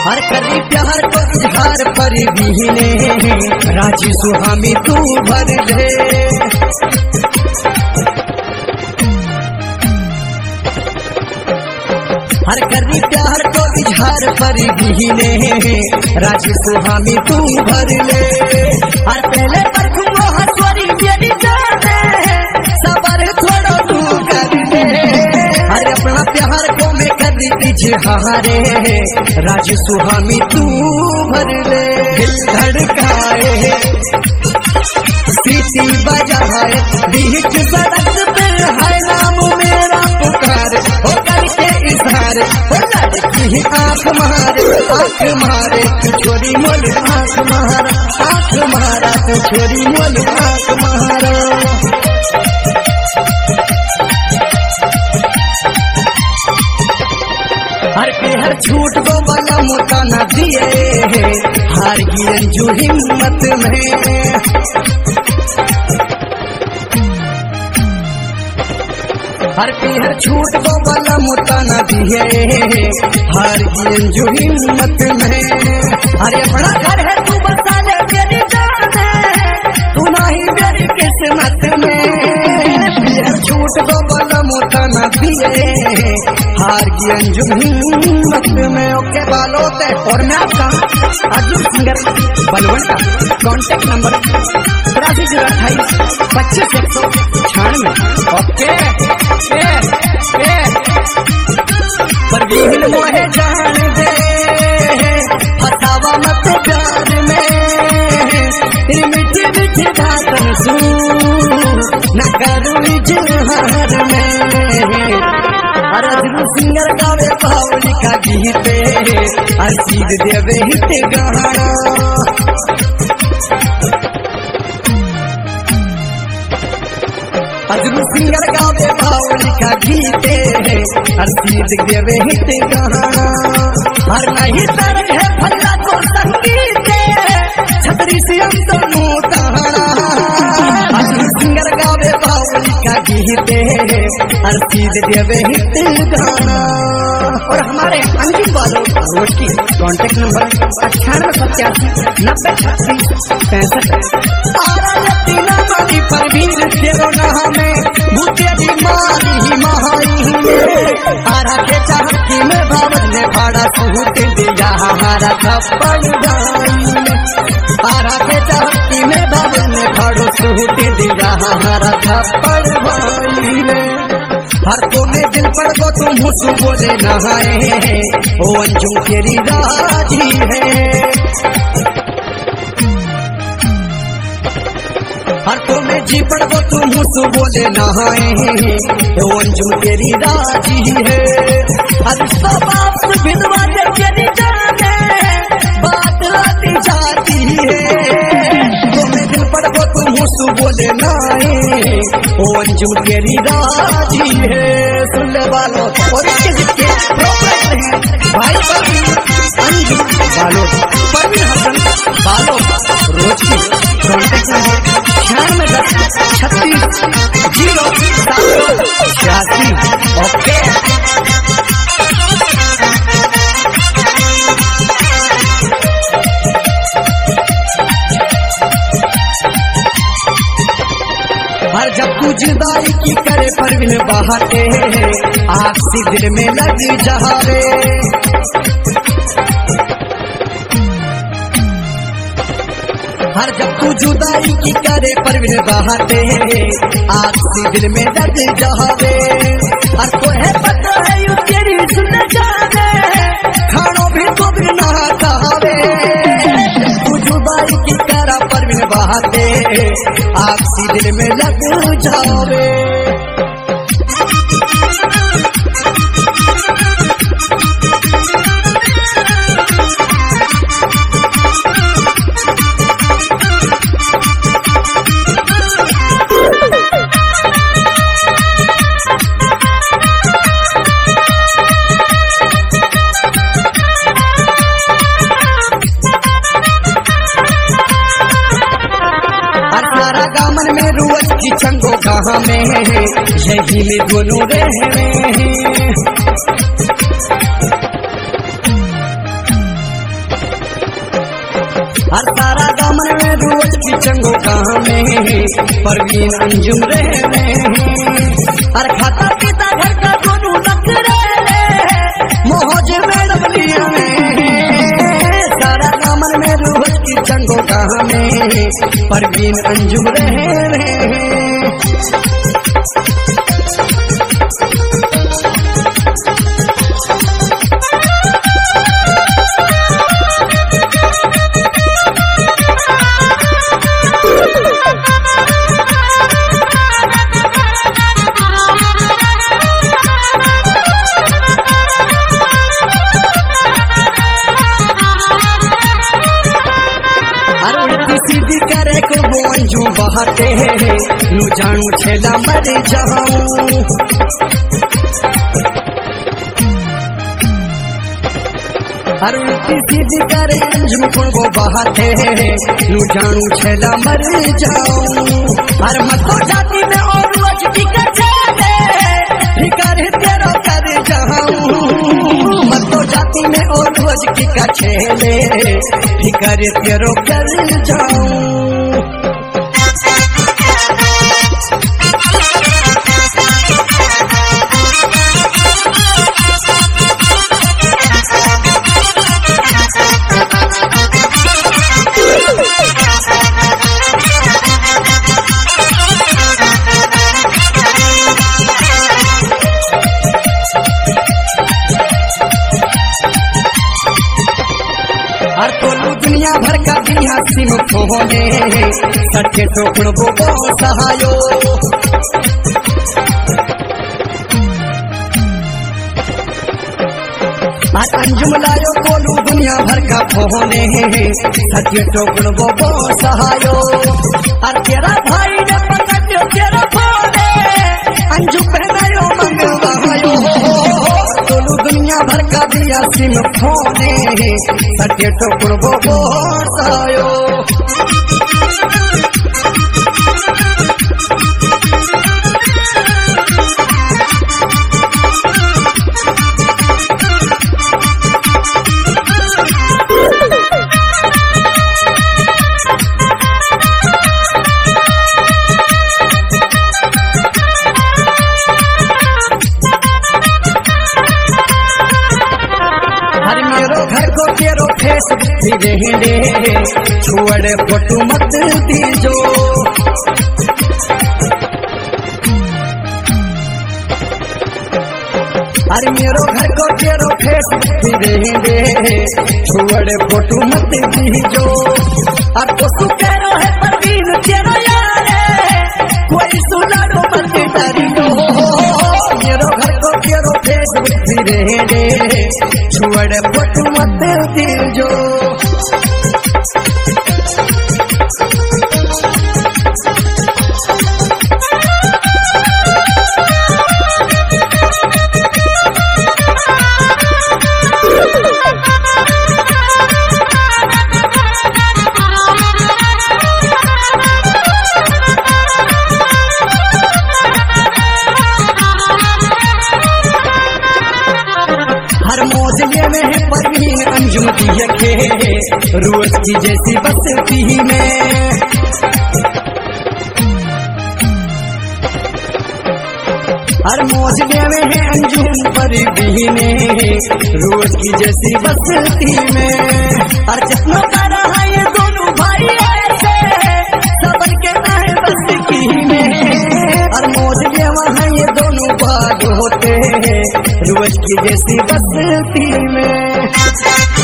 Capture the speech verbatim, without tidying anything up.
हर करी प्यार को इजहार पर बीने राजी सुहामी तू भर ले। हर करी प्यार को इजहार पर बीने राजी सुहामी तू भर ले। हर पहले पर घूमो हसवरी मेरी जाने सबर थोड़ा तू कर ले। हर अपना प्यार को मैं कर दी इजहारे राजी सुहामी तू भर ले। दिल धड़काए सीटी बजाए बीच सड़क पे है नाम मेरा पुकार हो करके इजहार हो लड़की आंख मारे आंख मारे तू छोरी मोल आंख मारा आंख मारा तू छोरी मोल आंख मारा। हर के हर झूठ को बना मोटा न दिए हार की अंजू हिम्मत में। हर के हर झूठ को बना मोटा न दिए हार की अंजू हिम्मत में। अरे अपना घर है तू बसा ले मेरी जान है तू नहीं मेरी किस्मत में। झूठ को बना मोटा न दिए हार की अंजुम हिम्मत में। ओके बालो ते और मैं आपका अर्जुन सिंगर बलवन का कॉन्टेक्ट नंबर तिरासी जीरो अट्ठाईस पच्चीस एक सौ छियानवे। ओके ए, ए, परवीन मोहे जान दे फसावा मत प्यार में मीठी मीठी बातन सुन न करूं इजहार में। अर्जुन सिंगर गावे पावली का गीते असीद देवे हित गाना। अर्जुन सिंगर गावे पावली का गीते असीद देवे हित गाना। हर नहीं तरंग है फल्ला तो संगीत छतरी से हम दोनों ताना। अर्जुन सिंगर गावे पावली का गीते असीद देवे हित गाना। और हमारे अंतिम वालों रोज की कॉन्टेक्ट नंबर अठानवे सत्यासी नब्बे छत्तीस पैंसठ। मारी परवीन तेरो नहामे भूते बीमारी ही महाई आरा के चाहती में बाबत ने भाड़ा सूट दिया हमारा थप्पड़ भाई। आरा के चाहती में बाबत ने भाड़ा सूट दिया हमारा थप्पड़ भाई ने। हर को में दिल पर वो तुम हुसू बोले नहाए ओ अंजुम तेरी राजी है। हर को में जी पर वो तुम हुसू बोले नहाए ओ अंजुम तेरी राजी है। हर सब बाप विधवा तेरी जाने बात आती जाती है। तो में दिल पर वो तुम हुसू बोले नहाए ओ अंजुम तेरी राजी है। सुन ले बालो और इसके जिसके प्रोग्रेस हैं भाई परवीन अंजुम बालो परवीन हसन बालो रोज की कॉन्टेक्ट नंबर छियानवे दस छत्तीस जीरो सात सौ छियासी। ओके हर जब तू जुदाई की करे परवीन बहाते आग सी दिल में लग जहारे। हर जब तू जुदाई की करे परवीन बहाते आग सी दिल में लग जहारे। हर को है पता है यू तेरी सुन जाने खानो भी तो भी ना कहावे। तू जुदाई की करा परवीन बहाते आग सी दिल में लग जावे। दामन में रुअत की छंगो कहाँ में यही में दोनों रहे। में रोज की चंगो कहाँ में परवीन अंजुम रहे में और खाता पीता घर का दोनों लग रहे मोहज मैडम लिया में सारा दामन में रोज की चंगो कहाँ में परवीन अंजुम रहे में। सीधी करे को बोंजू बहाते नू जानू छेला मर जाऊं अरुण सीधी करे अंजुम को बहाते नू जानू छेला मर जाऊं हर मतो जाती में और रोज की कचाले फिकर तेरा कर जाऊं मतो जाती में और रोज की कचेले फिकर तेरो कर जाऊं। हर तोलू दुनिया भर का दुनिया सिम खोने सच्चे टोकड़ वो सहायो आज अंजुम लायो कोलू दुनिया भर का फोने सच्चे टोकड़ वो सहायो और तेरा भाई ने पकड़ तेरा फोने अंजू पहनायो मंगवायो कोलू दुनिया भर का दिया सिम फोने सच्चे टोकड़ वो सहायो। हर मेरो घर को तेरो फेस रहने छोड़ फोटो मत दीजो हर मेरो घर को तेरो फेस रहने छोड़ फोटो मत दीजो अब तो तू करो है परवीन तेरो यार कोई सुनारो मत डरियो मेरो घर को तेरो फेस रहने छोड़ फोटो मत दीजो। हर मौजले में है परवीन अंजुम दिया के रोज की जैसी बसती में हर मौजले में है अंजुम परवीन रोज की जैसी बसती में हर जितना कर रहा ये दोनों भाई ऐसे सबन के नाम बसती में हर मौजले वहाँ ये दोनों भाग होते रोज की जैसी बसती में।